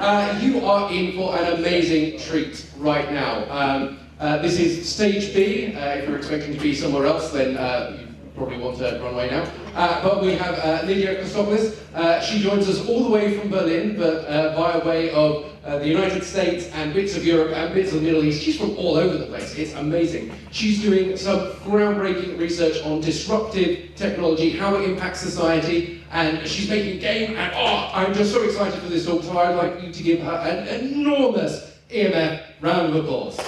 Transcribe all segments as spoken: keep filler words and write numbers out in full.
Uh, you are in for an amazing treat right now. Um, uh, this is stage B. Uh, if you're expecting to be somewhere else, then uh, you probably want to run away now. Uh, but we have uh, Lydia Kostopoulos. Uh, she joins us all the way from Berlin, but uh, via way of uh, the United States and bits of Europe and bits of the Middle East. She's from all over the place. It's amazing. She's doing some groundbreaking research on disruptive technology, how it impacts society, and she's making a game, and oh, I'm just so excited for this talk, so I'd like you to give her an enormous E M F round of applause.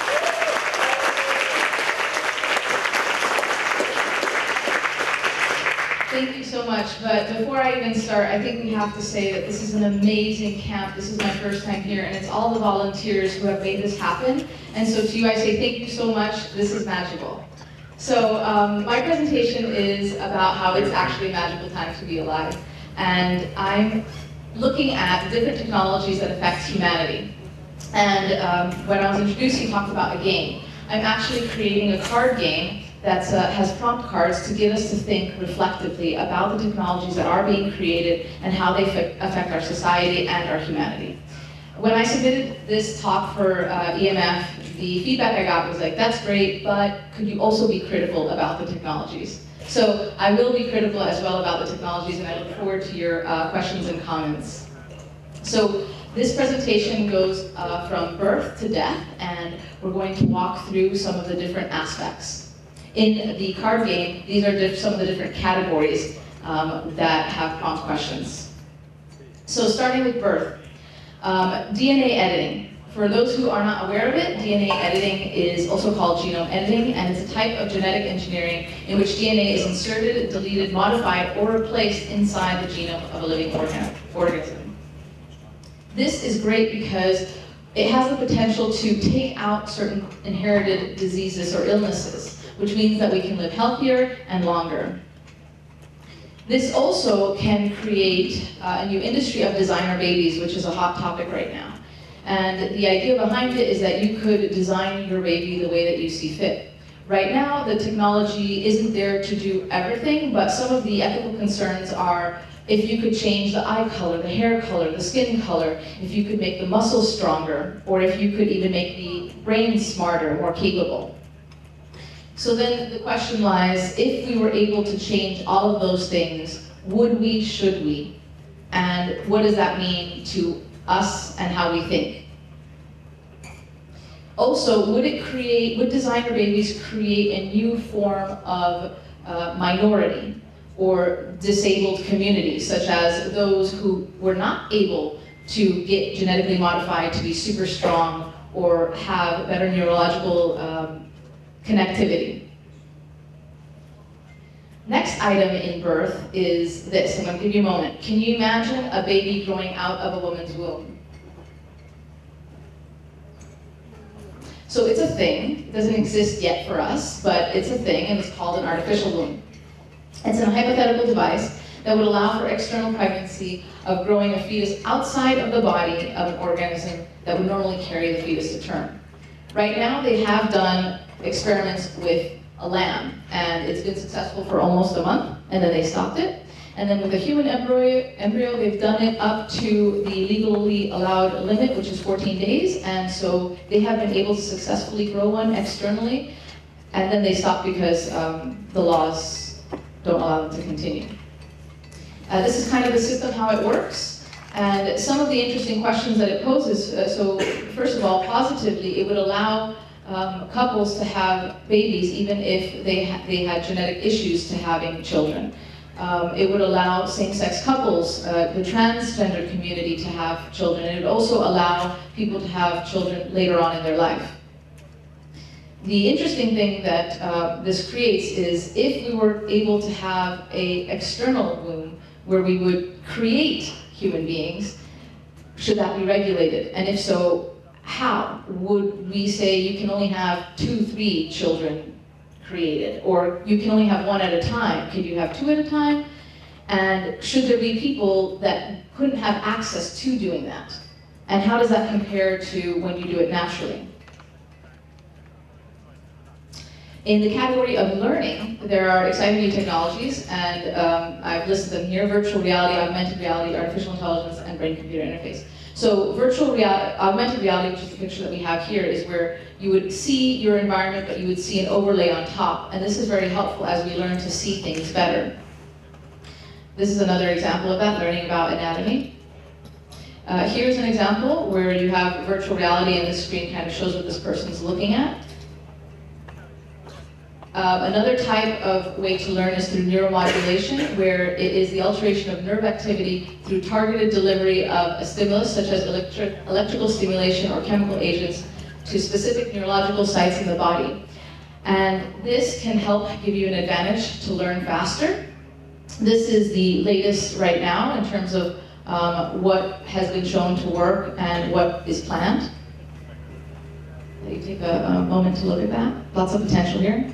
Thank you so much, but before I even start, I think we have to say that this is an amazing camp. This is my first time here, and it's all the volunteers who have made this happen. And so to you, I say thank you so much. This is magical. So um, my presentation is about how it's actually a magical time to be alive. And I'm looking at different technologies that affect humanity. And um, when I was introduced, you talked about a game. I'm actually creating a card game that uh, has prompt cards to get us to think reflectively about the technologies that are being created and how they affect our society and our humanity. When I submitted this talk for uh, E M F, the feedback I got was like, that's great, but could you also be critical about the technologies? So I will be critical as well about the technologies, and I look forward to your uh, questions and comments. So this presentation goes uh, from birth to death, and we're going to walk through some of the different aspects. In the card game, these are some of the different categories um, that have prompt questions. So starting with birth, um, D N A editing. For those who are not aware of it, D N A editing is also called genome editing, and it's a type of genetic engineering in which D N A is inserted, deleted, modified, or replaced inside the genome of a living organ organism. This is great because it has the potential to take out certain inherited diseases or illnesses, which means that we can live healthier and longer. This also can create uh, a new industry of designer babies, which is a hot topic right now. And the idea behind it is that you could design your baby the way that you see fit. Right now, the technology isn't there to do everything, but some of the ethical concerns are if you could change the eye color, the hair color, the skin color, if you could make the muscles stronger, or if you could even make the brain smarter, more capable. So then the question lies, if we were able to change all of those things, would we, should we? And what does that mean to us and how we think? Also, would it create, would designer babies create a new form of uh, minority or disabled communities, such as those who were not able to get genetically modified to be super strong or have better neurological um, connectivity? Next item in birth is this. I'm going to give you a moment. Can you imagine a baby growing out of a woman's womb? So it's a thing. It doesn't exist yet for us, but it's a thing, and it's called an artificial womb. It's a hypothetical device that would allow for external pregnancy of growing a fetus outside of the body of an organism that would normally carry the fetus to term. Right now, they have done experiments with a lamb, and it's been successful for almost a month, and then they stopped it. And then with a human embryo, embryo, they've done it up to the legally allowed limit, which is fourteen days, and so they have been able to successfully grow one externally, and then they stopped because um, the laws don't allow them to continue. Uh, this is kind of the system, how it works, and some of the interesting questions that it poses. Uh, so first of all, positively, it would allow um, couples to have babies even if they, ha they had genetic issues to having children. Um, it would allow same-sex couples, uh, the transgender community, to have children, and it would also allow people to have children later on in their life. The interesting thing that uh, this creates is if we were able to have an external womb where we would create human beings, should that be regulated? And if so, how? Would we say you can only have two, three children created, or you can only have one at a time? Could you have two at a time? And should there be people that couldn't have access to doing that? And how does that compare to when you do it naturally? In the category of learning, there are exciting new technologies, and um, I've listed them here: virtual reality, augmented reality, artificial intelligence, and brain-computer interface. So virtual reality, augmented reality, which is the picture that we have here, is where you would see your environment, but you would see an overlay on top. And this is very helpful as we learn to see things better. This is another example of that, learning about anatomy. Uh, here's an example where you have virtual reality and this screen kind of shows what this person's looking at. Uh, another type of way to learn is through neuromodulation, where it is the alteration of nerve activity through targeted delivery of a stimulus, such as electric, electrical stimulation or chemical agents, to specific neurological sites in the body. And this can help give you an advantage to learn faster. This is the latest right now in terms of um, what has been shown to work and what is planned. You take a, a moment to look at that. Lots of potential here.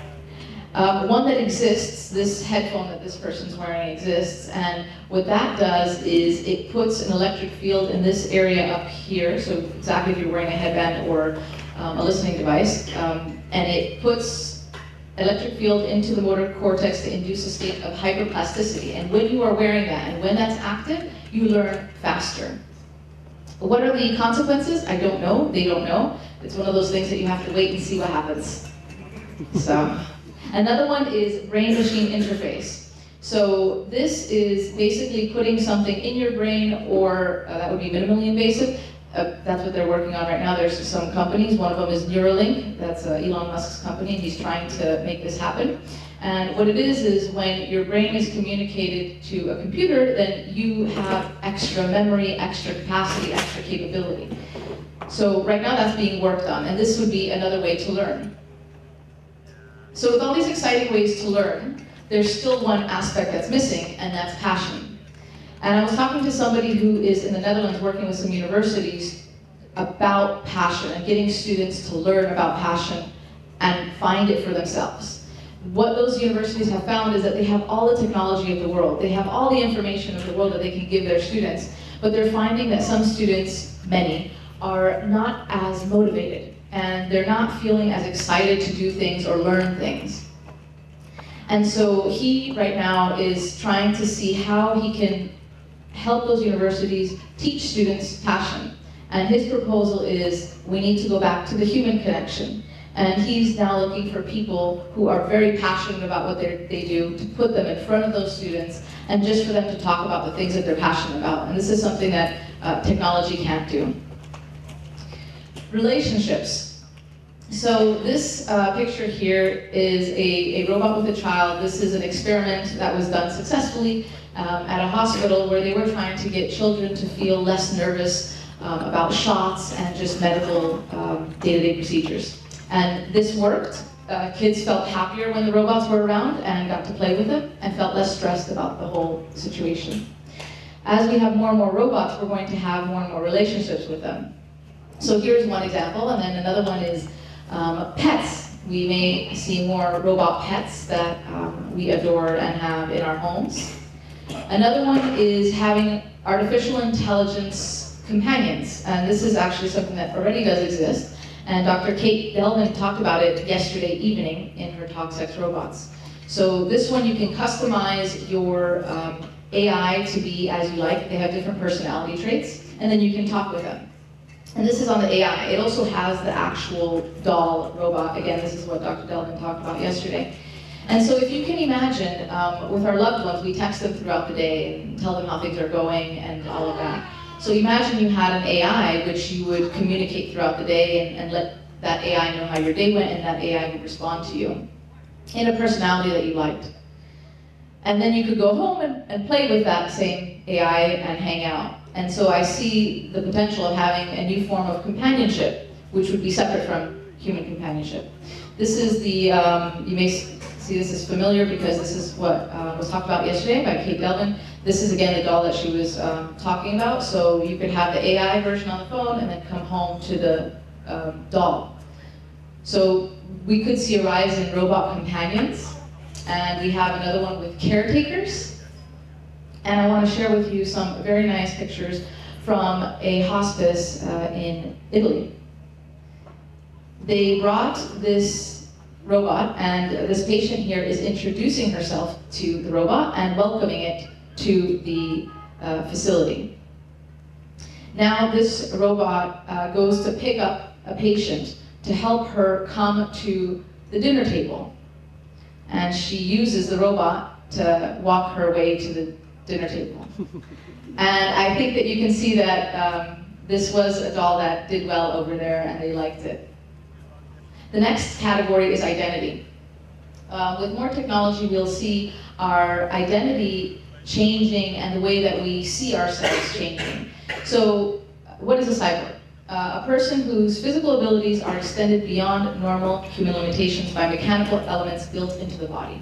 Um, one that exists, this headphone that this person's wearing exists, and what that does is it puts an electric field in this area up here, so exactly if you're wearing a headband or um, a listening device, um, and it puts electric field into the motor cortex to induce a state of hyperplasticity. And when you are wearing that, and when that's active, you learn faster. What are the consequences? I don't know, they don't know. It's one of those things that you have to wait and see what happens. So. Another one is brain-machine interface. So this is basically putting something in your brain, or uh, that would be minimally invasive. Uh, that's what they're working on right now. There's some companies, one of them is Neuralink, that's uh, Elon Musk's company, and he's trying to make this happen. And what it is, is when your brain is communicated to a computer, then you have extra memory, extra capacity, extra capability. So right now that's being worked on, and this would be another way to learn. So with all these exciting ways to learn, there's still one aspect that's missing, and that's passion. And I was talking to somebody who is in the Netherlands working with some universities about passion and getting students to learn about passion and find it for themselves. What those universities have found is that they have all the technology of the world. They have all the information of the world that they can give their students, but they're finding that some students, many, are not as motivated, and they're not feeling as excited to do things or learn things. And so he, right now, is trying to see how he can help those universities teach students passion. And his proposal is, we need to go back to the human connection. And he's now looking for people who are very passionate about what they do, to put them in front of those students, and just for them to talk about the things that they're passionate about. And this is something that uh, technology can't do. Relationships. So this uh, picture here is a, a robot with a child. This is an experiment that was done successfully um, at a hospital where they were trying to get children to feel less nervous um, about shots and just medical um, day-to-day procedures. And this worked. Uh, kids felt happier when the robots were around and got to play with them and felt less stressed about the whole situation. As we have more and more robots, we're going to have more and more relationships with them. So here's one example, and then another one is um, pets. We may see more robot pets that um, we adore and have in our homes. Another one is having artificial intelligence companions, and this is actually something that already does exist. And Doctor Kate Delvin talked about it yesterday evening in her talk, Sex Robots. So this one, you can customize your um, A I to be as you like. They have different personality traits, and then you can talk with them. And this is on the A I. It also has the actual doll robot. Again, this is what Doctor Delvin talked about yesterday. And so if you can imagine, um, with our loved ones, we text them throughout the day and tell them how things are going and all of that. So imagine you had an A I which you would communicate throughout the day and, and let that A I know how your day went, and that A I would respond to you in a personality that you liked. And then you could go home and, and play with that same A I and hang out. And so I see the potential of having a new form of companionship, which would be separate from human companionship. This is the, um, you may see this is familiar because this is what uh, was talked about yesterday by Kate Delvin. This is again the doll that she was um, talking about. So you could have the A I version on the phone and then come home to the um, doll. So we could see a rise in robot companions. And we have another one with caretakers. And I want to share with you some very nice pictures from a hospice uh, in Italy. They brought this robot, and this patient here is introducing herself to the robot and welcoming it to the uh, facility. Now this robot uh, goes to pick up a patient to help her come to the dinner table. And she uses the robot to walk her way to the dinner table. And I think that you can see that um, this was a doll that did well over there and they liked it. The next category is identity. Uh, with more technology, we'll see our identity changing and the way that we see ourselves changing. So, what is a cyborg? Uh, a person whose physical abilities are extended beyond normal human limitations by mechanical elements built into the body.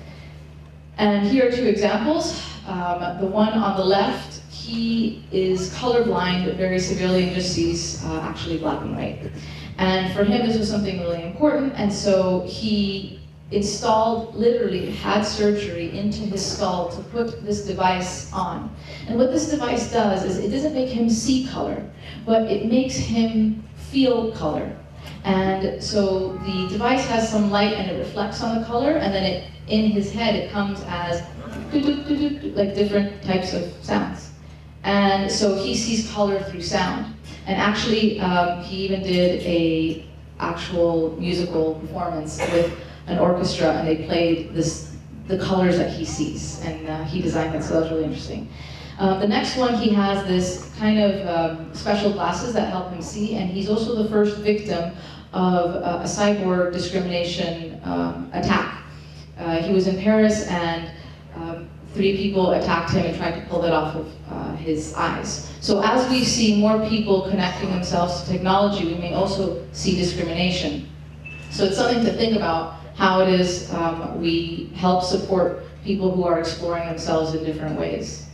And here are two examples. Um, the one on the left, he is colorblind very severely and just sees uh, actually black and white. And for him, this was something really important, and so he installed, literally had surgery into his skull to put this device on. And what this device does is it doesn't make him see color, but it makes him feel color. And so the device has some light and it reflects on the color, and then it, in his head it comes as like different types of sounds. And so he sees color through sound. And actually, um, he even did a actual musical performance with an orchestra, and they played this, the colors that he sees, and uh, he designed that, so that was really interesting. Um, the next one, he has this kind of um, special glasses that help him see, and he's also the first victim of uh, a cyborg discrimination um, attack. Uh, he was in Paris, and um, three people attacked him and tried to pull it off of uh, his eyes. So as we see more people connecting themselves to technology, we may also see discrimination. So it's something to think about, how it is um, we help support people who are exploring themselves in different ways.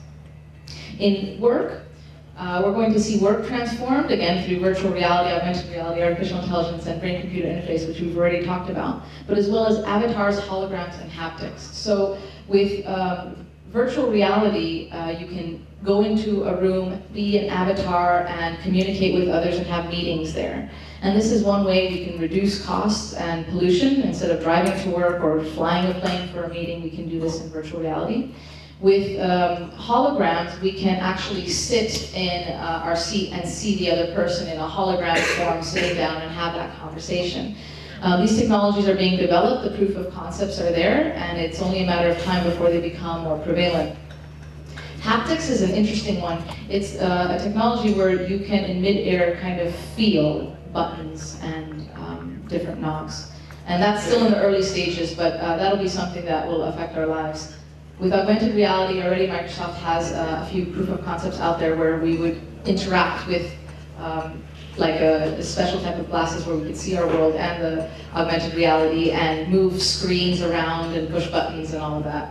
In work, uh, we're going to see work transformed, again, through virtual reality, augmented reality, artificial intelligence, and brain-computer interface, which we've already talked about, but as well as avatars, holograms, and haptics. So with um, virtual reality, uh, you can go into a room, be an avatar, and communicate with others and have meetings there. And this is one way we can reduce costs and pollution. Instead of driving to work or flying a plane for a meeting, we can do this in virtual reality. With um, holograms, we can actually sit in uh, our seat and see the other person in a hologram form, sitting down and have that conversation. Uh, these technologies are being developed, the proof of concepts are there, and it's only a matter of time before they become more prevalent. Haptics is an interesting one. It's uh, a technology where you can, in mid-air, kind of feel buttons and um, different knobs. And that's still in the early stages, but uh, that'll be something that will affect our lives. With augmented reality, already Microsoft has uh, a few proof of concepts out there where we would interact with um, like a, a special type of glasses where we could see our world and the augmented reality and move screens around and push buttons and all of that.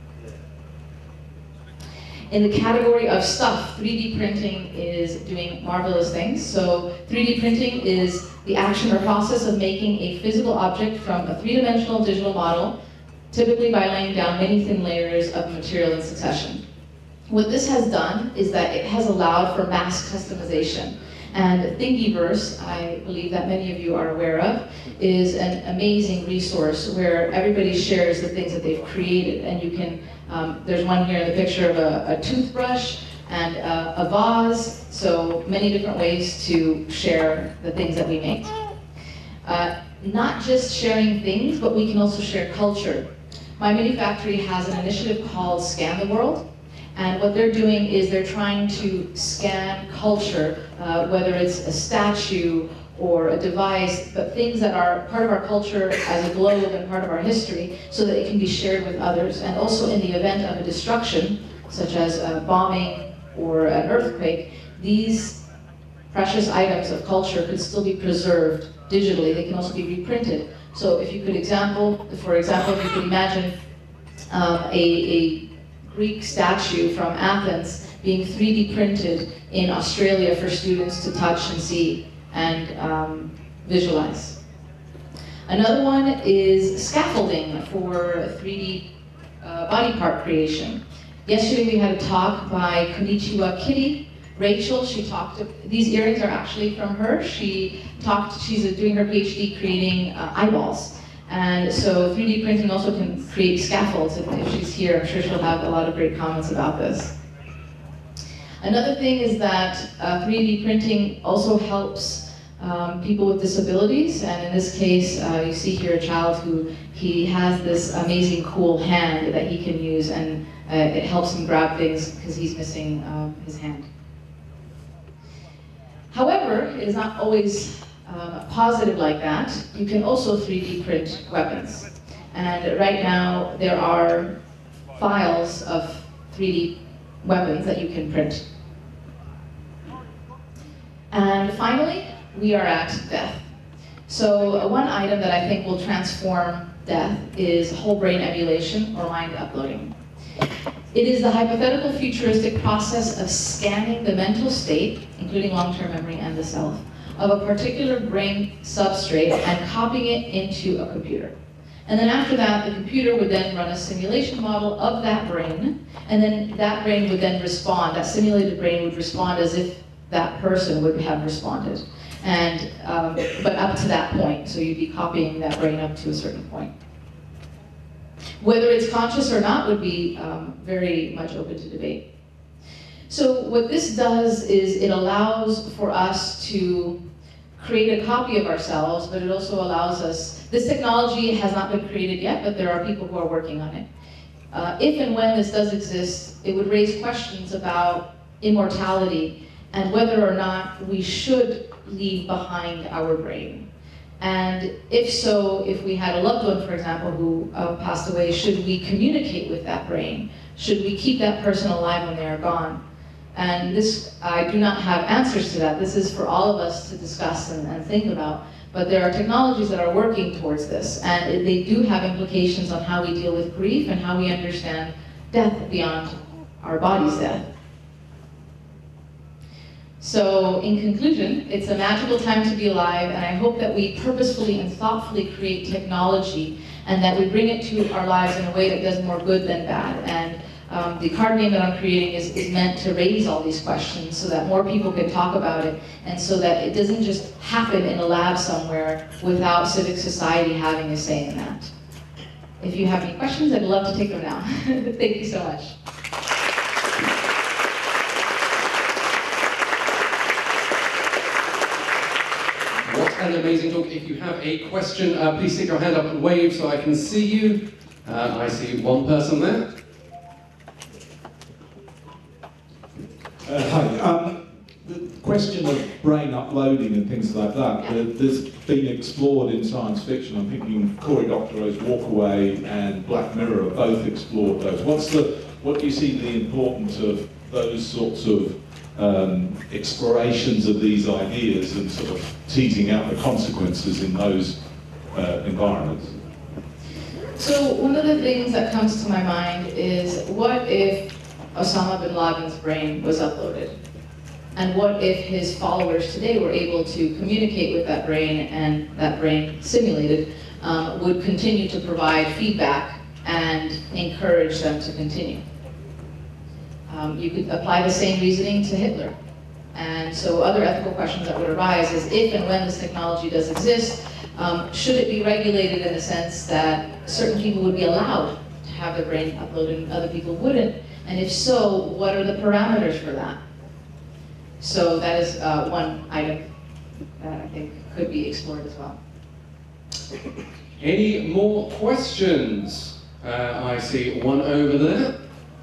In the category of stuff, three D printing is doing marvelous things. So three D printing is the action or process of making a physical object from a three-dimensional digital model, typically by laying down many thin layers of material in succession. What this has done is that it has allowed for mass customization. And Thingiverse, I believe that many of you are aware of, is an amazing resource where everybody shares the things that they've created. And you can, um, there's one here in the picture of a, a toothbrush and a, a vase, so many different ways to share the things that we make. Uh, not just sharing things, but we can also share culture. My Mini Factory has an initiative called Scan the World. And what they're doing is they're trying to scan culture, uh, whether it's a statue or a device, but things that are part of our culture as a globe and part of our history, so that it can be shared with others. And also in the event of a destruction, such as a bombing or an earthquake, these precious items of culture could still be preserved digitally. They can also be reprinted. So if you could example, for example, if you could imagine um, a, a Greek statue from Athens being three D printed in Australia for students to touch and see and um, visualize. Another one is scaffolding for three D uh, body part creation. Yesterday we had a talk by Konnichiwa Kitty. Rachel, she talked, these earrings are actually from her. She talked, she's doing her PhD creating uh, eyeballs. And so three D printing also can create scaffolds. If, if she's here, I'm sure she'll have a lot of great comments about this. Another thing is that uh, three D printing also helps um, people with disabilities, and in this case, uh, you see here a child who he has this amazing cool hand that he can use, and uh, it helps him grab things because he's missing uh, his hand. However, it is not always um, positive like that. You can also three D print weapons. And right now, there are files of three D weapons that you can print. And finally, we are at death. So uh, one item that I think will transform death is whole brain emulation or mind uploading. It is the hypothetical futuristic process of scanning the mental state, including long-term memory and the self, of a particular brain substrate and copying it into a computer. And then after that, the computer would then run a simulation model of that brain, and then that brain would then respond, that simulated brain would respond as if that person would have responded. And, um, but up to that point, so you'd be copying that brain up to a certain point. Whether it's conscious or not would be um, very much open to debate. So what this does is it allows for us to create a copy of ourselves, but it also allows us, this technology has not been created yet, but there are people who are working on it. Uh, if and when this does exist, it would raise questions about immortality and whether or not we should leave behind our brain. And if so, if we had a loved one, for example, who uh, passed away, should we communicate with that brain? Should we keep that person alive when they are gone? And this, I do not have answers to that. This is for all of us to discuss and, and think about. But there are technologies that are working towards this, and it, they do have implications on how we deal with grief and how we understand death beyond our body's death. So, in conclusion, it's a magical time to be alive, and I hope that we purposefully and thoughtfully create technology and that we bring it to our lives in a way that does more good than bad. And um, the card game that I'm creating is, is meant to raise all these questions so that more people can talk about it, and so that it doesn't just happen in a lab somewhere without civic society having a say in that. If you have any questions, I'd love to take them now. Thank you so much. What an amazing talk. If you have a question, uh, please stick your hand up and wave so I can see you. Uh, I see one person there. Uh, hi. Um, the question of brain uploading and things like that, Yeah. there's been explored in science fiction. I'm thinking Cory Doctorow's Walkaway and Black Mirror have both explored those. What's the, what do you see the importance of those sorts of um, explorations of these ideas and sort of teasing out the consequences in those uh, environments? So one of the things that comes to my mind is, what if Osama bin Laden's brain was uploaded? And what if his followers today were able to communicate with that brain, and that brain simulated um, would continue to provide feedback and encourage them to continue? Um, you could apply the same reasoning to Hitler. And so other ethical questions that would arise is, if and when this technology does exist, um, should it be regulated in the sense that certain people would be allowed to have their brain uploaded and other people wouldn't? And if so, what are the parameters for that? So that is uh, one item that I think could be explored as well. Any more questions? Uh, I see one over there.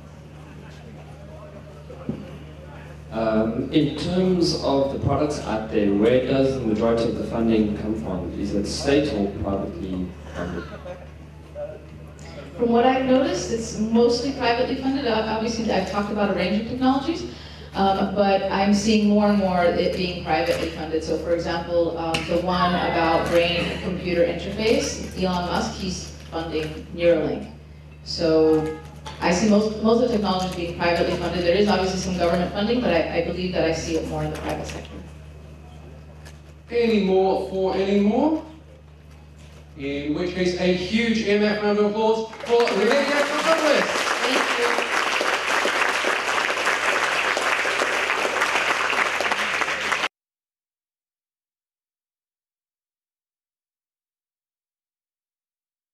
Um, in terms of the products out there, where does the majority of the funding come from? Is it state or privately funded? From what I've noticed, it's mostly privately funded. Obviously, I've talked about a range of technologies, um, but I'm seeing more and more it being privately funded. So for example, um, the one about brain-computer interface, Elon Musk, he's funding Neuralink. So I see most, most of the technologies being privately funded. There is obviously some government funding, but I, I believe that I see it more in the private sector. Any more for any more? In which case, a huge E M F round of applause for Lydia Douglas. Thank you.